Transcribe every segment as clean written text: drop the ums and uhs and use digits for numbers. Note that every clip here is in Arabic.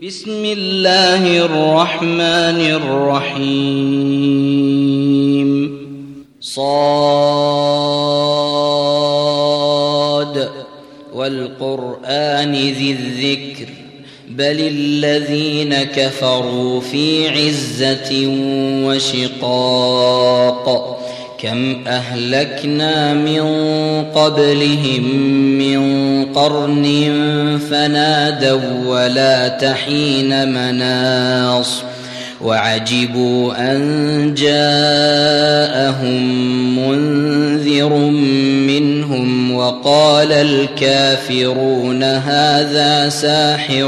بسم الله الرحمن الرحيم. صاد والقرآن ذي الذكر بل الذين كفروا في عزة وشقاق كم أهلكنا من قبلهم من قرن فنادوا ولا تحين مناص وعجبوا أن جاءهم منذر منهم وقال الكافرون هذا ساحر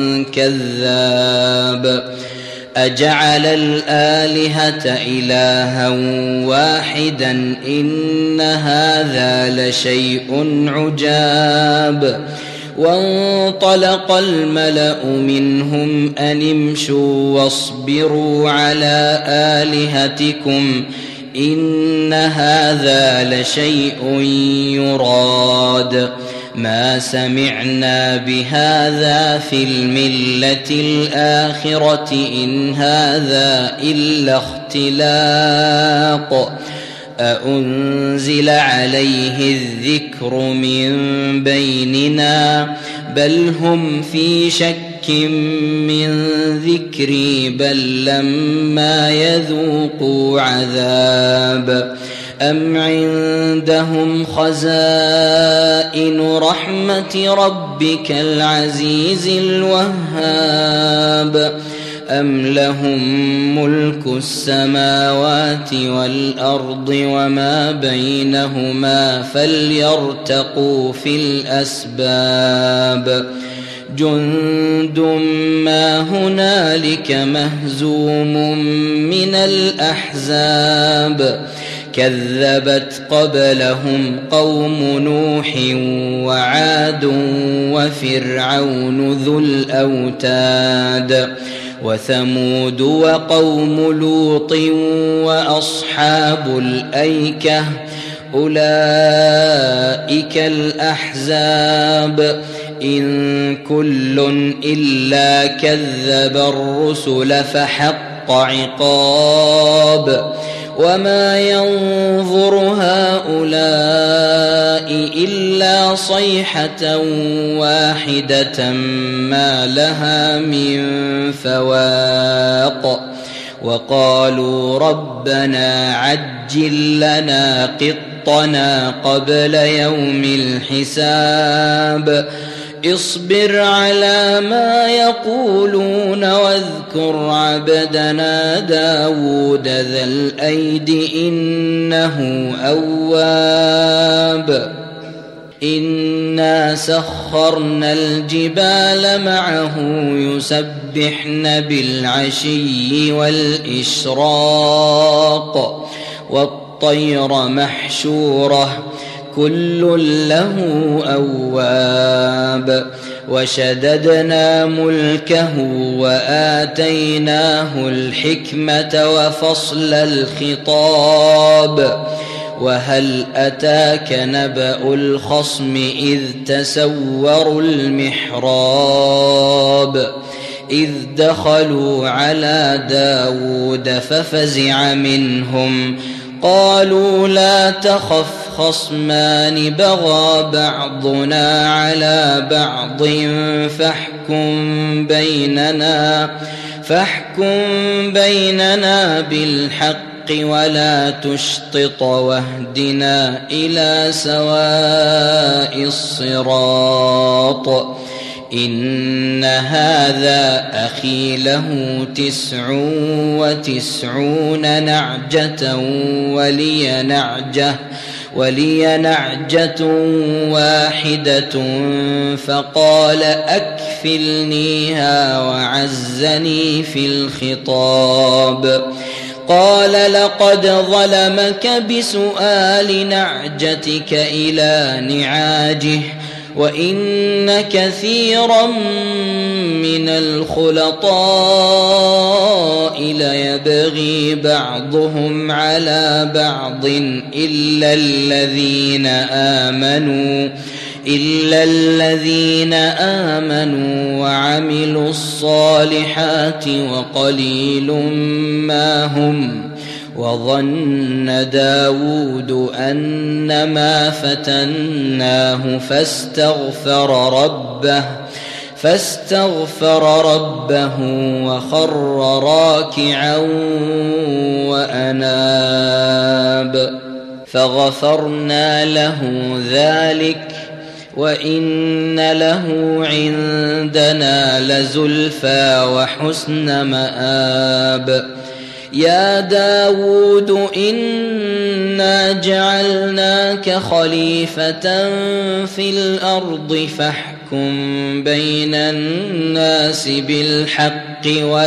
كذاب أجعل الآلهة إلها واحدا إن هذا لشيء عجاب. وانطلق الملأ منهم أن امشوا واصبروا على آلهتكم إن هذا لشيء يراد ما سمعنا بهذا في الملة الآخرة إن هذا إلا اختلاق أأنزل عليه الذكر من بيننا بل هم في شك من ذكري بل لما يذوقوا عذاب أم عندهم خزائن رحمة ربك العزيز الوهاب أم لهم ملك السماوات والأرض وما بينهما فليرتقوا في الأسباب جند ما هنالك مهزوم من الأحزاب كذبت قبلهم قوم نوح وعاد وفرعون ذو الأوتاد وثمود وقوم لوط وأصحاب الأيكة أولئك الأحزاب إن كل إلا كذب الرسل فحق عقاب وما ينظر هؤلاء إلا صيحة واحدة ما لها من فواق وقالوا ربنا عجل لنا قطنا قبل يوم الحساب اصبر على ما يقولون واذكر عبدنا داود ذا الأيد إنه أواب إنا سخرنا الجبال معه يسبحن بالعشي والإشراق والطير محشورة كل له أواب وشددنا ملكه وآتيناه الحكمة وفصل الخطاب وهل أتاك نبأ الخصم إذ تسوروا المحراب إذ دخلوا على داود ففزع منهم قالوا لا تخف خصمان بغى بعضنا على بعض فاحكم بيننا بالحق ولا تشطط واهدنا إلى سواء الصراط إن هذا أخي له 99 نعجة ولي نعجة واحدة فقال أكفلنيها وعزني في الخطاب قال لقد ظلمك بسؤال نعجتك إلى نعاجه وإن كثيرا من الخلطاء ليبغي بعضهم على بعض إلا إلا الذين آمنوا وعملوا الصالحات وقليل ما هم. وظن داود أنما فتناه فاستغفر ربه وخر راكعا وأناب فغفرنا له ذلك وإن له عندنا لزلفى وحسن مآب. يا داود إنا جعلناك خليفة في الأرض فاحكم بين الناس بالحق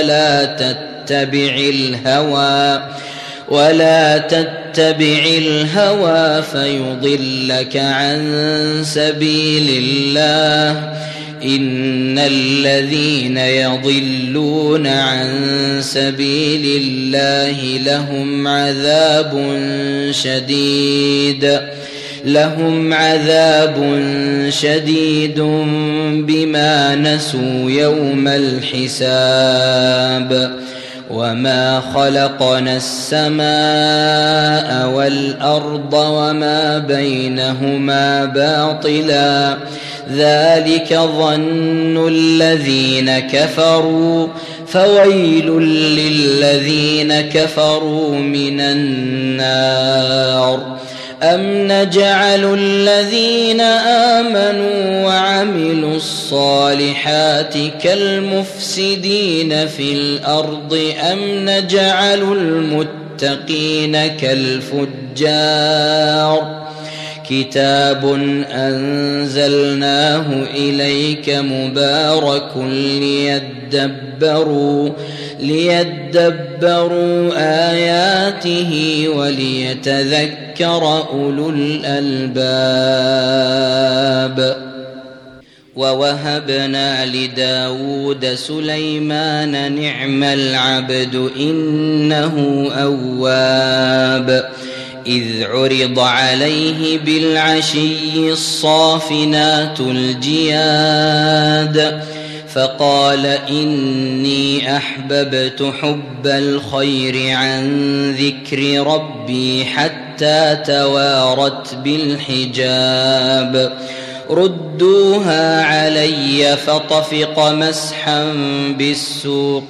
ولا تتبع الهوى فيضلك عن سبيل الله. إن الذين يضلون عن سبيل الله لهم عذاب شديد بما نسوا يوم الحساب. وما خلقنا السماء والأرض وما بينهما باطلا ذلك ظن الذين كفروا فويل للذين كفروا من النار. أم نجعل الذين آمنوا وعملوا الصالحات كالمفسدين في الأرض أم نجعل المتقين كالفجار. كتاب أنزلناه إليك مبارك ليدبروا آياته وليتذكر أولو الألباب. ووهبنا لداود سليمان نعم العبد إنه أواب. إذ عرض عليه بالعشي الصافنات الجياد فقال إني أحببت حب الخير عن ذكر ربي حتى توارت بالحجاب. ردوها علي فطفق مسحا بالسوق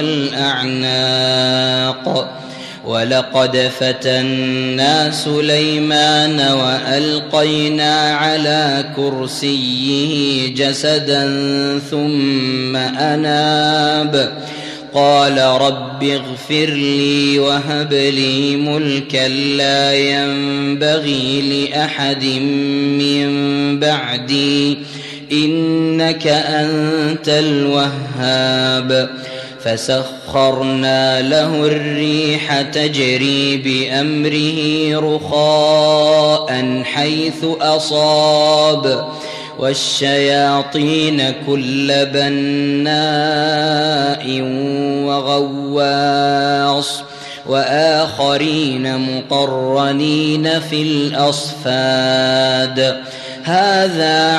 والأعناق. ولقد فتنا سليمان وألقينا على كرسيه جسدا ثم أناب. قال رب اغفر لي وهب لي ملكا لا ينبغي لأحد من بعدي إنك أنت الوهاب. فسخرنا له الريح تجري بأمره رخاء حيث أصاب والشياطين كل بناء وغواص وآخرين مقرنين في الأصفاد. هذا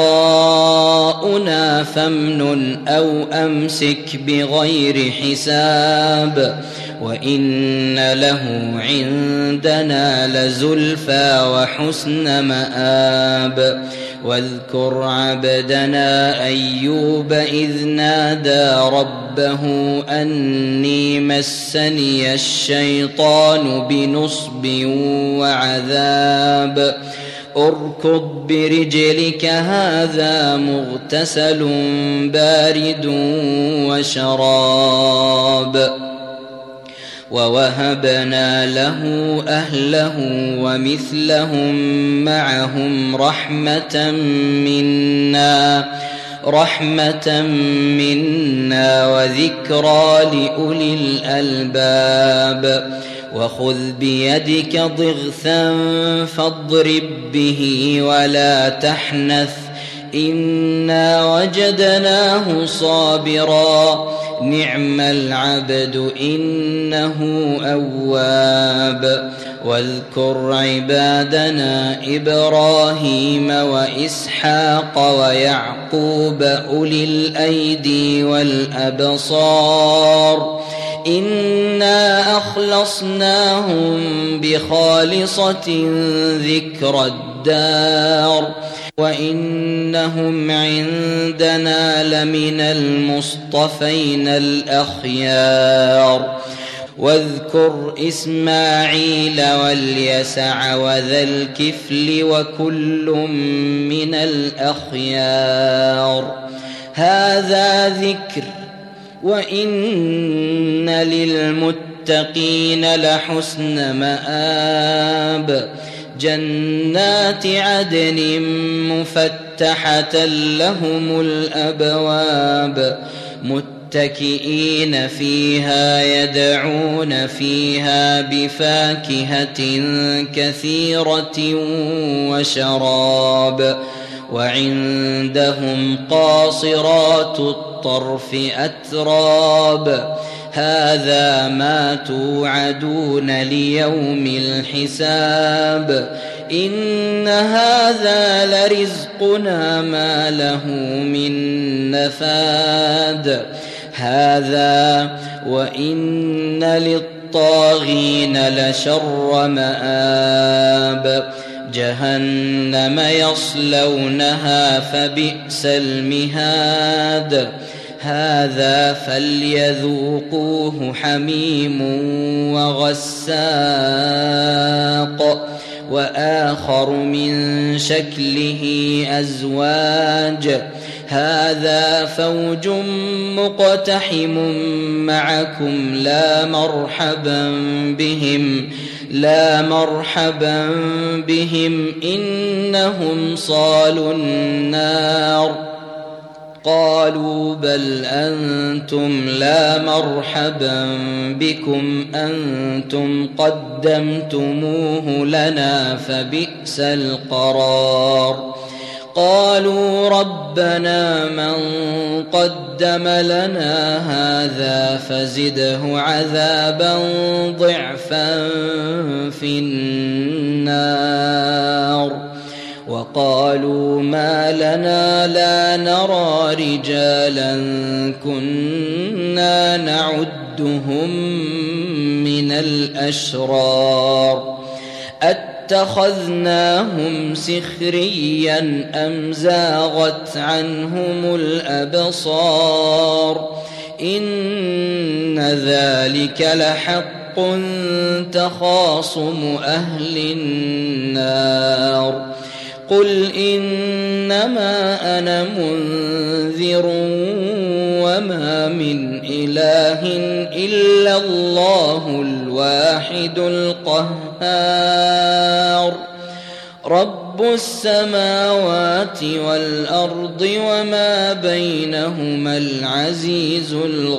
عطاؤنا فامنن أو أمسك بغير حساب. وإن له عندنا لزلفى وحسن مآب. واذكر عبدنا أيوب إذ نادى ربه أني مسني الشيطان بنصب وعذاب. اركض برجلك هذا مغتسل بارد وشراب. ووهبنا له أهله ومثلهم معهم رحمة منا وذكرى لأولي الألباب. وخذ بيدك ضغثا فاضرب به ولا تحنث إنا وجدناه صابرا نعم العبد إنه أواب. واذكر عبادنا إبراهيم وإسحاق ويعقوب أولي الأيدي والأبصار إنا أخلصناهم بخالصة ذكر الدار وإنهم عندنا لمن المصطفين الأخيار. واذكر إسماعيل واليسع وذا الكفل وكل من الأخيار. هذا ذكر وإن للمتقين لحسن مآب. جنات عدن مفتحة لهم الأبواب متكئين فيها يدعون فيها بفاكهة كثيرة وشراب. وعندهم قاصرات الطرف أتراب. هذا ما توعدون ليوم الحساب. إن هذا لرزقنا ما له من نفاد. هذا وإن للطاغين لشر مآب. جهنم يصلونها فبئس المهاد. هذا فليذوقوه حميم وغساق وآخر من شكله أزواج. هذا فوج مقتحم معكم لا مرحبا بهم إنهم صالوا النار. قالوا بل أنتم لا مرحبا بكم أنتم قدمتموه لنا فبئس القرار. قالوا ربنا من قدم لنا هذا فزده عذابا ضعفا في النار. وقالوا ما لنا لا نرى رجالا كنا نعدهم من الأشرار اتخذناهم سخريا أم زاغت عنهم الأبصار. إن ذلك لحق تخاصم أهل النار. قل إنما أنا منذر وما من إله إلا الله الواحد القهار. رب السماوات والأرض وما بينهما العزيز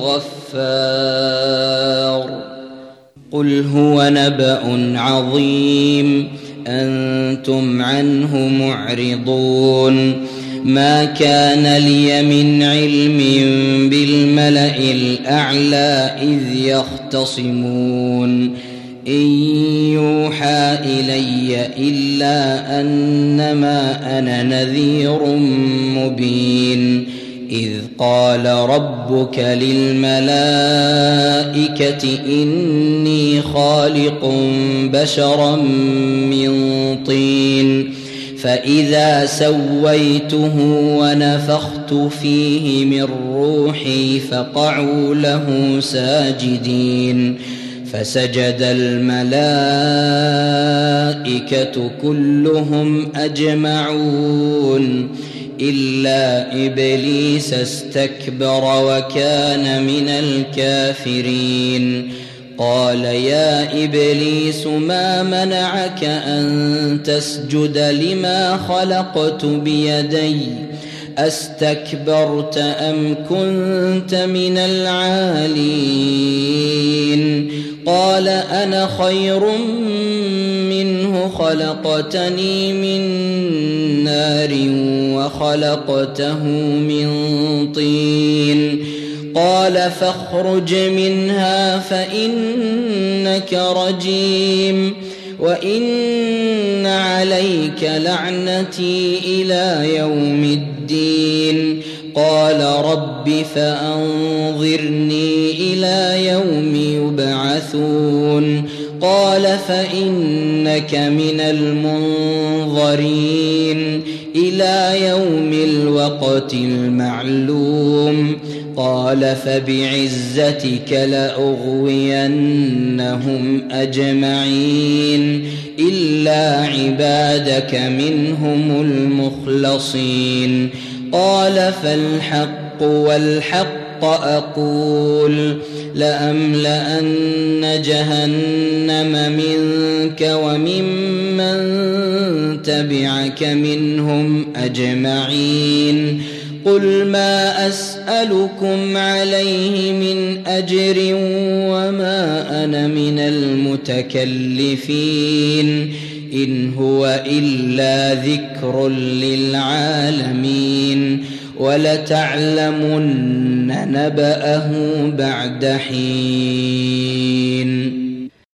الغفار. قل هو نبأ عظيم أنتم عنه معرضون. ما كان لي من علم بالملأ الأعلى إذ يختصمون إن يوحى إلي إلا أنما أنا نذير مبين. إذ قال ربك للملائكة إني خالق بشرا من طين فإذا سويته ونفخت فيه من روحي فقعوا له ساجدين. فسجد الملائكة كلهم أجمعون إلا إبليس استكبر وكان من الكافرين. قال يا إبليس ما منعك أن تسجد لما خلقت بيدي أستكبرت أم كنت من العالين؟ قال أنا خير منه خلقتني من نار وخلقته من طين. قال فاخرج منها فإنك رجيم وإن عليك لعنتي إلى يوم الدين قال رب فأنظرني إلى يوم يبعثون قال فإنك من المنظرين إلى يوم الوقت المعلوم قال فبعزتك لأغوينهم أجمعين إلا عبادك منهم المخلصين قال فالحق والحق أقول لأملأن جهنم منك وممن تبعك منهم أجمعين قل ما أسألكم عليه من أجر وما أنا من المتكلفين إن هو إلا ذكر للعالمين ولتعلمن نبأه بعد حين